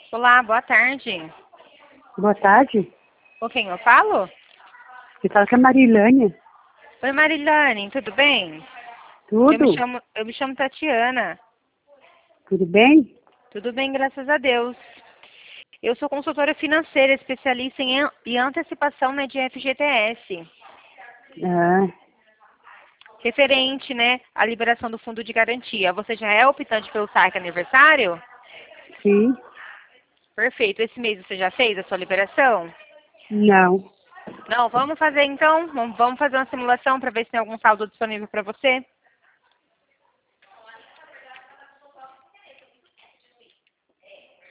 Olá, boa tarde. Boa tarde. Com quem eu falo? Você fala com a Marilânia. Oi, Marilane, tudo bem? Tudo? Eu me chamo Tatiana. Tudo bem? Tudo bem, graças a Deus. Eu sou consultora financeira, especialista em antecipação, né, de FGTS. Ah, Referente, né, à liberação do fundo de garantia. Você já é optante pelo saque aniversário? sim. Perfeito. Esse mês você já fez a sua liberação? Não. Não, vamos fazer então. Vamos fazer uma simulação para ver se tem algum saldo disponível para você.